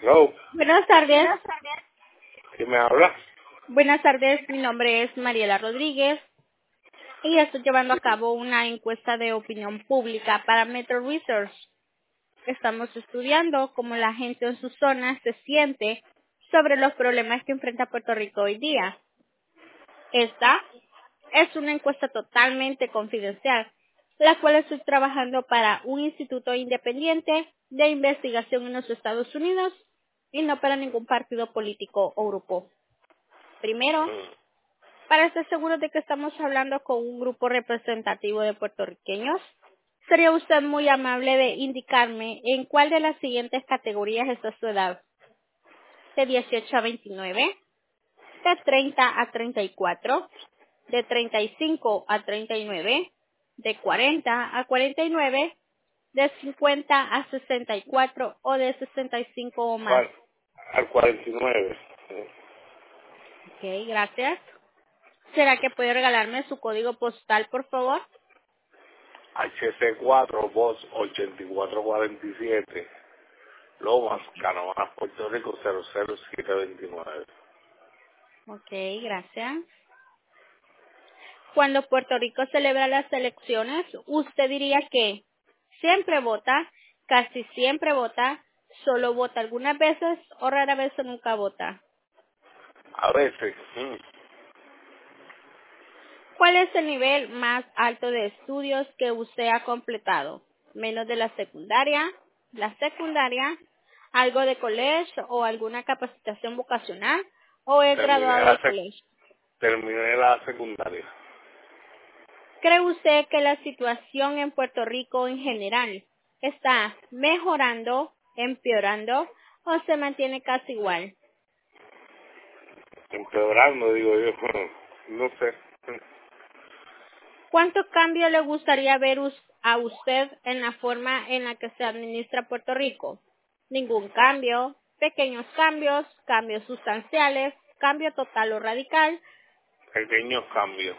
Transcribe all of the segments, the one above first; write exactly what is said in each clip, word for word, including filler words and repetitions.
Hello. Buenas tardes. ¿Quién me habla? Buenas tardes, mi nombre es Mariela Rodríguez y estoy llevando a cabo una encuesta de opinión pública para Metro Research. Estamos estudiando cómo la gente en su zona se siente sobre los problemas que enfrenta Puerto Rico hoy día. Esta es una encuesta totalmente confidencial, la cual estoy trabajando para un instituto independiente de investigación en los Estados Unidos y no para ningún partido político o grupo. Primero, para estar seguros de que estamos hablando con un grupo representativo de puertorriqueños, sería usted muy amable de indicarme en cuál de las siguientes categorías está su edad. De dieciocho a veintinueve, de treinta a treinta y cuatro, de treinta y cinco a treinta y nueve, de cuarenta a cuarenta y nueve, de cincuenta a sesenta y cuatro o de sesenta y cinco o más. Al, al cuarenta y nueve. Ok, gracias. ¿Será que puede regalarme su código postal, por favor? H C cuatro, voz ochenta y cuatro cuarenta y siete. Lomas, Canóvanas, Puerto Rico cero cero siete veintinueve. Ok, gracias. Cuando Puerto Rico celebra las elecciones, ¿usted diría que siempre vota, casi siempre vota, solo vota algunas veces o rara vez o nunca vota? A veces, mm, ¿Cuál es el nivel más alto de estudios que usted ha completado? ¿Menos de la secundaria, la secundaria, algo de colegio o alguna capacitación vocacional o es terminé graduado la, de sec- colegio? terminé la secundaria. ¿Cree usted que la situación en Puerto Rico en general está mejorando, empeorando o se mantiene casi igual? Empeorando, digo yo. No sé. ¿Cuántos cambios le gustaría ver us- a usted en la forma en la que se administra Puerto Rico? Ningún cambio, pequeños cambios, cambios sustanciales, cambio total o radical. Pequeños cambios.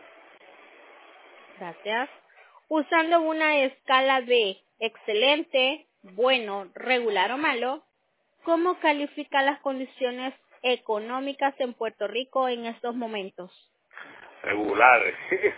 Gracias. Usando una escala de excelente, bueno, regular o malo, ¿cómo califica las condiciones económicas en Puerto Rico en estos momentos? Regulares.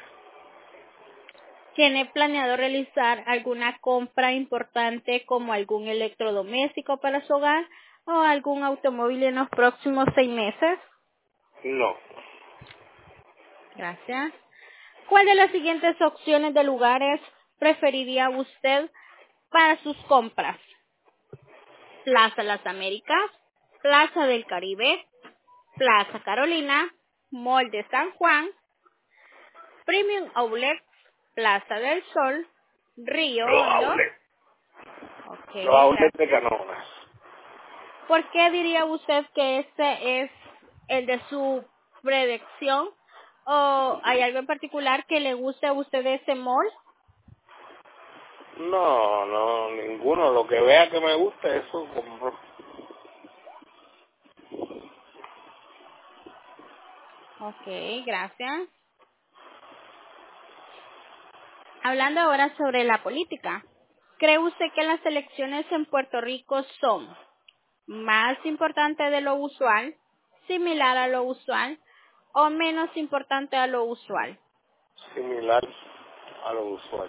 ¿Tiene planeado realizar alguna compra importante como algún electrodoméstico para su hogar o algún automóvil en los próximos seis meses? No. Gracias. ¿Cuál de las siguientes opciones de lugares preferiría usted para sus compras? Plaza Las Américas, Plaza del Caribe, Plaza Carolina, Mall de San Juan, Premium Outlet, Plaza del Sol, Río Los Hondo. outlets. Ok, Los outlets de gracias. Canóvanas. ¿Por qué diría usted que este es el de su predicción? ¿O hay algo en particular que le guste a usted de ese mall? No, no, ninguno. Lo que vea que me guste, eso compro. Ok, gracias. Hablando ahora sobre la política, ¿cree usted que las elecciones en Puerto Rico son más importantes de lo usual, similar a lo usual o menos importante a lo usual? Similar a lo usual.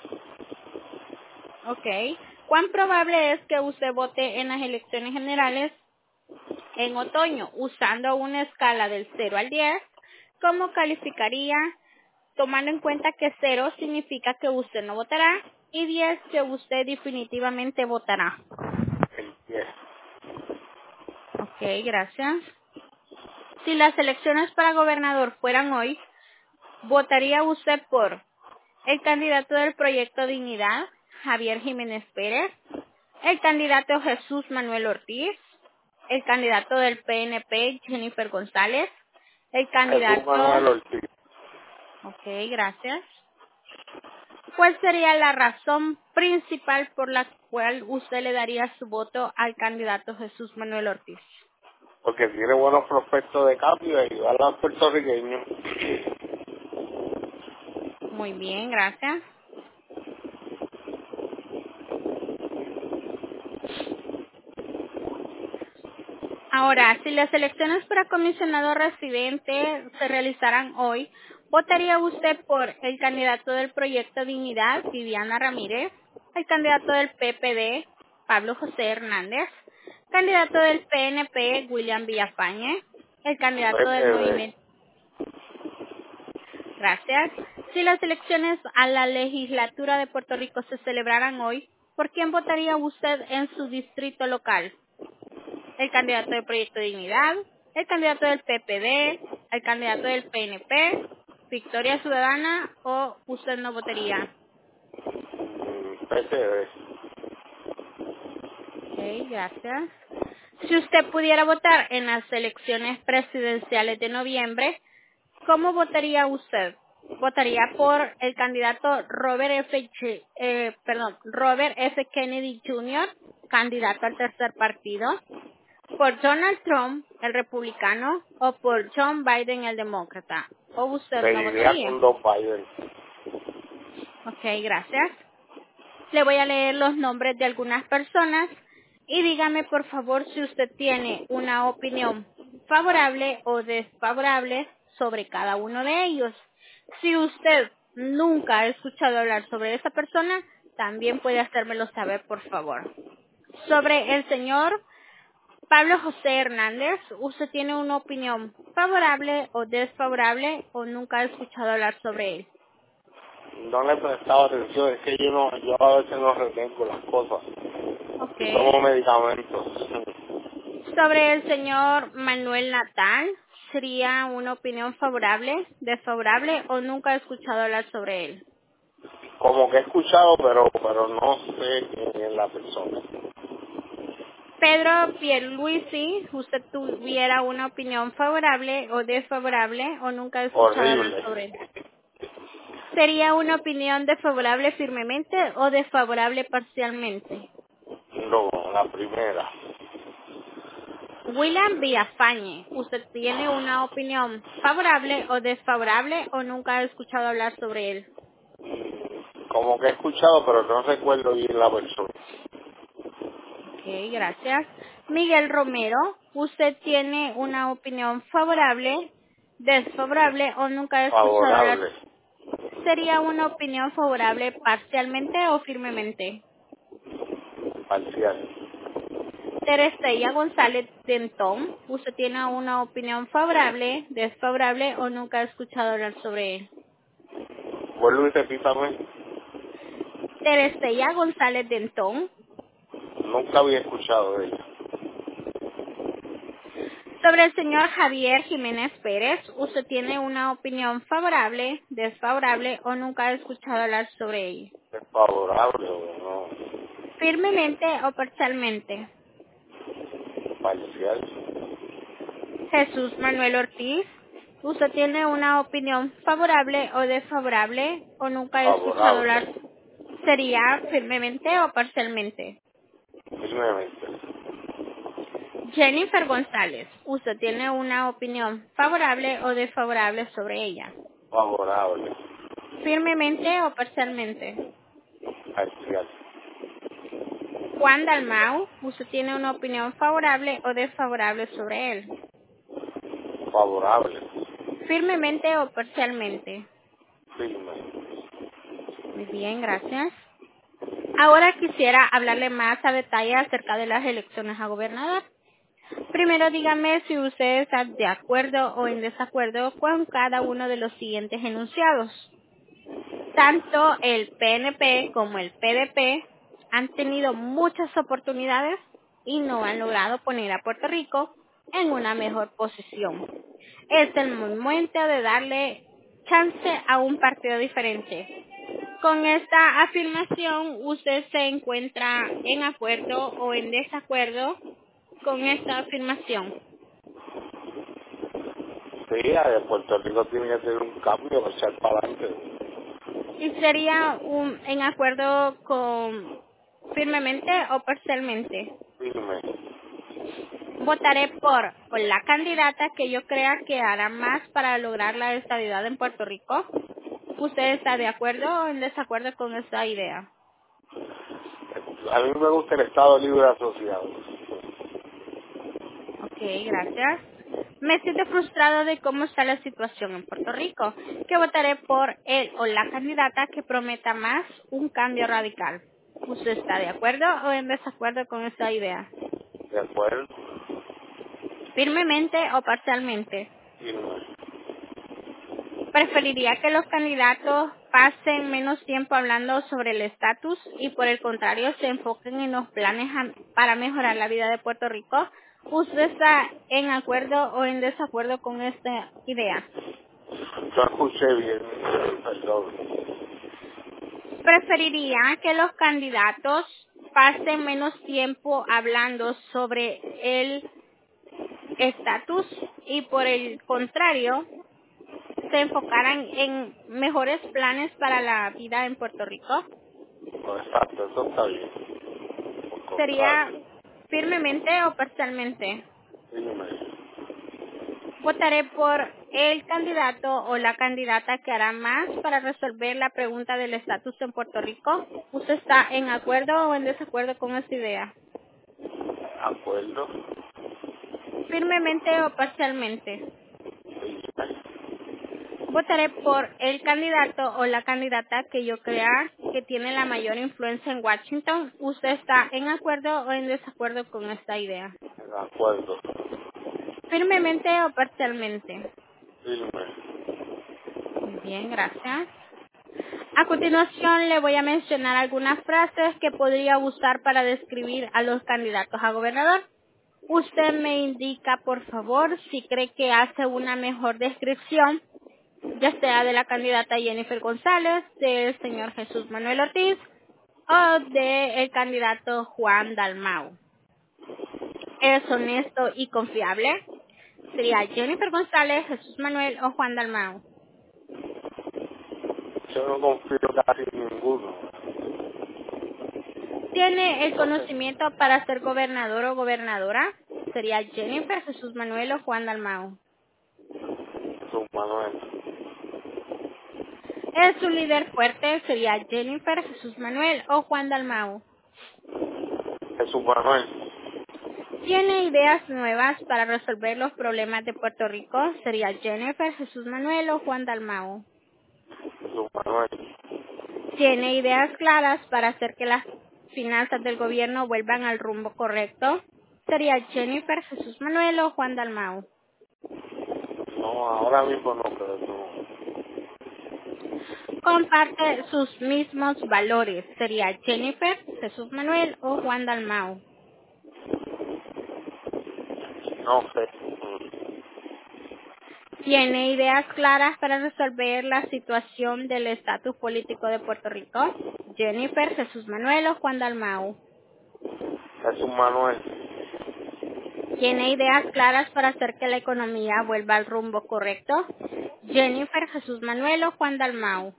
Ok. ¿Cuán probable es que usted vote en las elecciones generales en otoño usando una escala del cero al diez? ¿Cómo calificaría tomando en cuenta que cero significa que usted no votará y diez que usted definitivamente votará? El diez. Ok, gracias. Si las elecciones para gobernador fueran hoy, ¿votaría usted por el candidato del Proyecto Dignidad, Javier Jiménez Pérez, el candidato Jesús Manuel Ortiz, el candidato del P N P, Jennifer González, el Jesús candidato... Manuel Ortiz? Ok, gracias. ¿Cuál sería la razón principal por la cual usted le daría su voto al candidato Jesús Manuel Ortiz? Porque tiene buenos prospectos de cambio y ayudar a los puertorriqueños. Muy bien, gracias. Ahora, si las elecciones para comisionado residente se realizaran hoy, ¿votaría usted por el candidato del Proyecto Dignidad, Viviana Ramírez, el candidato del P P D, Pablo José Hernández, candidato del P N P, William Villafañe, el candidato del P P D. Movimiento? Gracias. Si las elecciones a la legislatura de Puerto Rico se celebraran hoy, ¿por quién votaría usted en su distrito local? El candidato del Proyecto Dignidad, el candidato del P P D, el candidato del P N P, Victoria Ciudadana, o usted no votaría. Mm, P P D. Ok, gracias. Si usted pudiera votar en las elecciones presidenciales de noviembre, ¿cómo votaría usted? ¿Votaría por el candidato Robert F. Ch- eh, perdón, Robert F. Kennedy junior, candidato al tercer partido? ¿Por Donald Trump, el republicano, o por John Biden, el demócrata? ¿O usted no Seguiría votaría? con Don Biden. Ok, gracias. Le voy a leer los nombres de algunas personas y dígame por favor si usted tiene una opinión favorable o desfavorable sobre cada uno de ellos. Si usted nunca ha escuchado hablar sobre esa persona, también puede hacérmelo saber, por favor. Sobre el señor Pablo José Hernández, ¿usted tiene una opinión favorable o desfavorable o nunca ha escuchado hablar sobre él? No le he prestado atención, es que yo no, yo a veces no retengo las cosas. Ok. Tomo medicamentos. Sobre el señor Manuel Natal, ¿sería una opinión favorable, desfavorable o nunca ha escuchado hablar sobre él? Como que he escuchado, pero pero no sé quién es la persona. Pedro Pierluisi, ¿usted tuviera una opinión favorable o desfavorable o nunca ha escuchado hablar Horrible. sobre él? ¿Sería una opinión desfavorable firmemente o desfavorable parcialmente? No, la primera. William Villafañe, ¿usted tiene una opinión favorable o desfavorable o nunca ha escuchado hablar sobre él? Como que he escuchado, pero no recuerdo bien la persona. Ok, gracias. Miguel Romero, ¿usted tiene una opinión favorable, desfavorable o nunca ha escuchado hablar? Favorable. ¿Sería una opinión favorable parcialmente o firmemente? Parcial. Terestella González Dentón, ¿usted tiene una opinión favorable, desfavorable o nunca ha escuchado hablar sobre él? Vuelvo y repítame. Terestella González Dentón, Nunca había escuchado de ella. sobre el señor Javier Jiménez Pérez, ¿usted tiene una opinión favorable, desfavorable o nunca ha escuchado hablar sobre él? ¿Es favorable o no? Firmemente o parcialmente. Parcial. Jesús Manuel Ortiz, ¿usted tiene una opinión favorable o desfavorable o nunca ha escuchado hablar? Favorable. ¿Sería firmemente o parcialmente? Firmemente. Jennifer González, ¿usted tiene una opinión favorable o desfavorable sobre ella? Favorable. ¿Firmemente o parcialmente? Parcial. Juan Dalmau, ¿usted tiene una opinión favorable o desfavorable sobre él? Favorable. ¿Firmemente o parcialmente? Firme. Muy bien, gracias. Ahora quisiera hablarle más a detalle acerca de las elecciones a gobernador. Primero dígame si usted está de acuerdo o en desacuerdo con cada uno de los siguientes enunciados. Tanto el P N P como el P D P han tenido muchas oportunidades y no han logrado poner a Puerto Rico en una mejor posición. Es el momento de darle chance a un partido diferente. Con esta afirmación, ¿usted se encuentra en acuerdo o en desacuerdo con esta afirmación? Sí, de Puerto Rico tiene que tener un cambio para echar para adelante. ¿Y sería un, en acuerdo con firmemente o parcialmente? Firme. Votaré por, por la candidata que yo crea que hará más para lograr la estabilidad en Puerto Rico. ¿Usted está de acuerdo o en desacuerdo con esta idea? A mí me gusta el Estado Libre Asociado. Ok, gracias. Me siento frustrado de cómo está la situación en Puerto Rico, que votaré por él o la candidata que prometa más un cambio radical. ¿Usted está de acuerdo o en desacuerdo con esta idea? ¿De acuerdo? ¿Firmemente o parcialmente? Firme. Preferiría que los candidatos pasen menos tiempo hablando sobre el estatus y por el contrario se enfoquen en los planes a- para mejorar la vida de Puerto Rico. ¿Usted está en acuerdo o en desacuerdo con esta idea? Yo escuché bien, perdón. Preferiría que los candidatos pasen menos tiempo hablando sobre el estatus y por el contrario se enfocaran en mejores planes para la vida en Puerto Rico. No, exacto, eso está bien. Por Sería contrario, firmemente o parcialmente. firme. Votaré por el candidato o la candidata que hará más para resolver la pregunta del estatus en Puerto Rico. ¿Usted está en acuerdo o en desacuerdo con esta idea? Acuerdo. Firmemente o parcialmente. Firme. Votaré por el candidato o la candidata que yo crea que tiene la mayor influencia en Washington. ¿Usted está en acuerdo o en desacuerdo con esta idea? De acuerdo. Firmemente o parcialmente. Firme. Muy bien, gracias. A continuación le voy a mencionar algunas frases que podría usar para describir a los candidatos a gobernador. Usted me indica, por favor, si cree que hace una mejor descripción, ya sea de la candidata Jennifer González, del señor Jesús Manuel Ortiz o del candidato Juan Dalmau. ¿Es honesto y confiable? Sería Jennifer González, Jesús Manuel o Juan Dalmau. Yo no confío casi en ninguno. ¿Tiene el No sé. conocimiento para ser gobernador o gobernadora? Sería Jennifer, Jesús Manuel o Juan Dalmau. Jesús Manuel. ¿Es un líder fuerte? Sería Jennifer, Jesús Manuel o Juan Dalmau. Jesús Manuel. ¿Tiene ideas nuevas para resolver los problemas de Puerto Rico? Sería Jennifer, Jesús Manuel o Juan Dalmau. Jesús Manuel. ¿Tiene ideas claras para hacer que las finanzas del gobierno vuelvan al rumbo correcto? Sería Jennifer, Jesús Manuel o Juan Dalmau. No, ahora mismo no, pero no. Comparte sus mismos valores. Sería Jennifer, Jesús Manuel o Juan Dalmau. No sé. ¿Tiene ideas claras para resolver la situación del estatus político de Puerto Rico? Jennifer, Jesús Manuel o Juan Dalmau. Jesús Manuel. ¿Tiene ideas claras para hacer que la economía vuelva al rumbo correcto? Jennifer, Jesús Manuel o Juan Dalmau.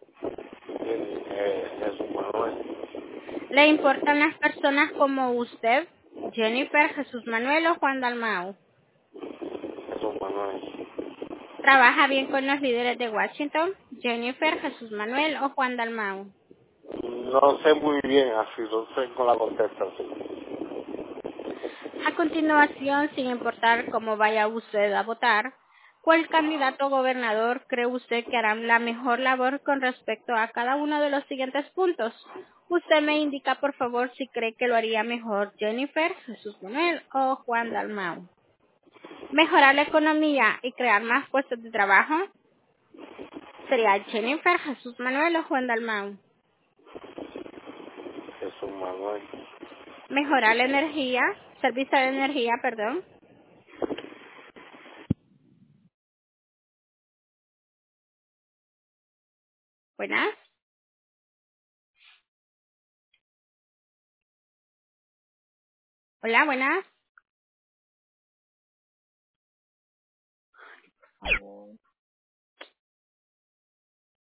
Eh, Jesús Manuel. ¿Le importan las personas como usted? Jennifer, Jesús Manuel o Juan Dalmau. Jesús Manuel. ¿Trabaja bien con los líderes de Washington? Jennifer, Jesús Manuel o Juan Dalmau. No sé muy bien, así no sé con la contestación. A continuación, sin importar cómo vaya usted a votar, ¿cuál candidato gobernador cree usted que hará la mejor labor con respecto a cada uno de los siguientes puntos? Usted me indica, por favor, si cree que lo haría mejor Jennifer, Jesús Manuel o Juan Dalmau. Mejorar la economía y crear más puestos de trabajo sería Jennifer, Jesús Manuel o Juan Dalmau. Jesús Manuel. Mejorar la energía, servicio de energía, perdón. Buenas. Hola, buenas.